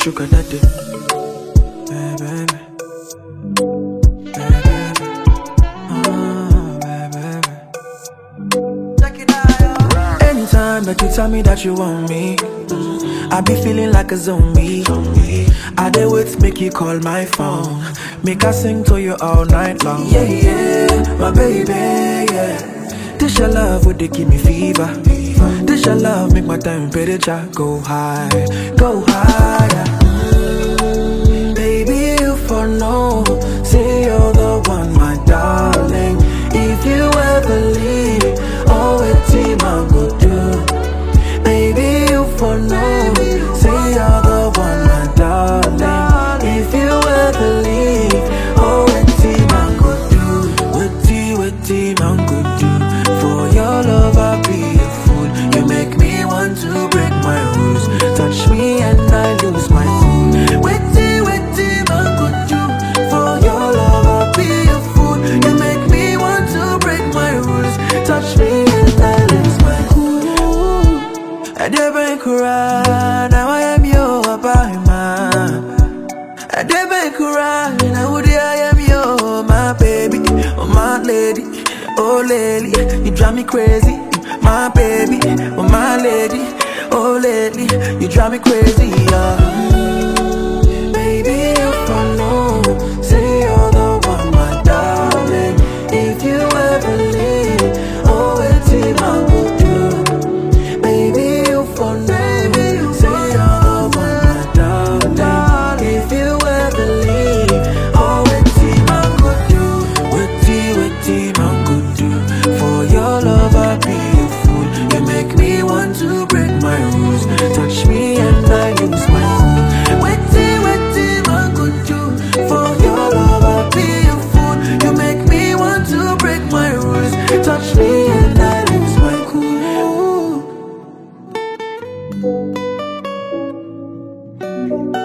sugar daddy. Baby. Anytime that you tell me that you want me, I be feeling like a zombie. I dey wait, make you call my phone, make I sing to you all night long. Yeah, yeah, my baby, yeah. This your love, would they give me fever? This your love, make my temperature go high, go higher. Baby, you for know, say you're the one, my darling. If you ever leave, oh, it's team I go do. Baby, you for know, say you're the one, my darling. If you ever leave, oh, it's team I go do. What team I go do? For your love, I'll be a fool. You make me want to break my rules. Touch me and I lose my cool. What team I go do? For your love, I'll be a fool. You make me want to break my rules. Touch me and I lose my cool. I never cry, now I am your man. I never cry, now I am your my baby, oh my lady, oh lady, you drive me crazy, my baby, oh my lady, oh lady, you drive me crazy, baby, if I know, say you're the one, my darling. If you ever leave, oh, it's in my good do. Baby, if I know, say you're the one, my darling. If you ever leave, oh, it's in my good do. What in my good do? For your love, I'll be a fool. You make me want to break my rules. Touch me and I lose my cool. What in my good do? For your love, I'll be a fool. You make me want to break my rules. Touch me and I lose my cool.